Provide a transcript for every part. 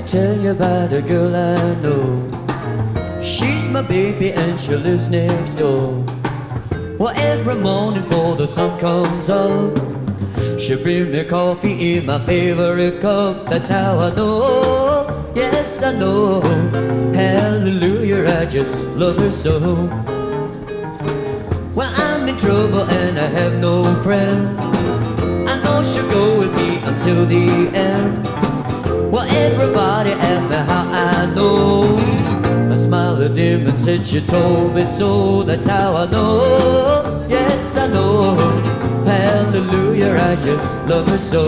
tell you about a girl I know. She's my baby and she lives next door. Well, every morning before the sun comes up, she brings me coffee in my favorite cup. That's how I know, yes I know. Hallelujah, I just love her so. Well, I'm in trouble and I have no friend. I know she'll go with me until the end. Well, everybody asked me how I know. I smiled at him and said she told me so. That's how I know, yes I know. Hallelujah, I just love her so.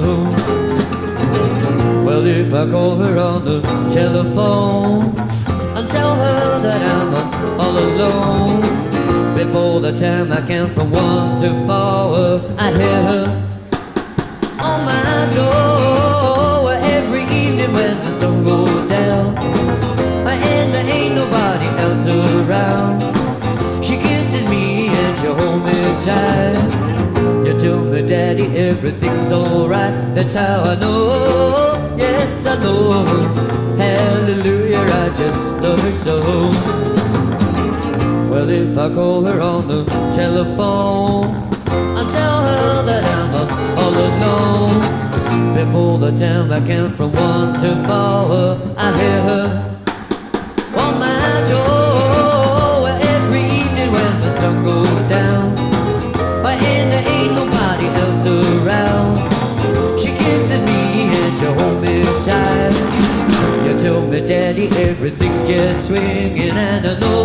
Well, if I call her on the telephone and tell her that I'm all alone, before the time I count from 1 to 4, I hear her on my door every evening when the sun goes down, and there ain't nobody else around. She kisses me and she holds me tight. You tell me, Daddy, everything's alright. That's how I know, yes I know. Hallelujah, I just love her so. Well, if I call her on the telephone and tell her that I'm all alone, before the time I count from 1 to 4, I hear her on my door every evening when the sun goes down, and there ain't nobody else around. She kisses me and she holds me tight. You tell me, Daddy, everything just swinging, and I know,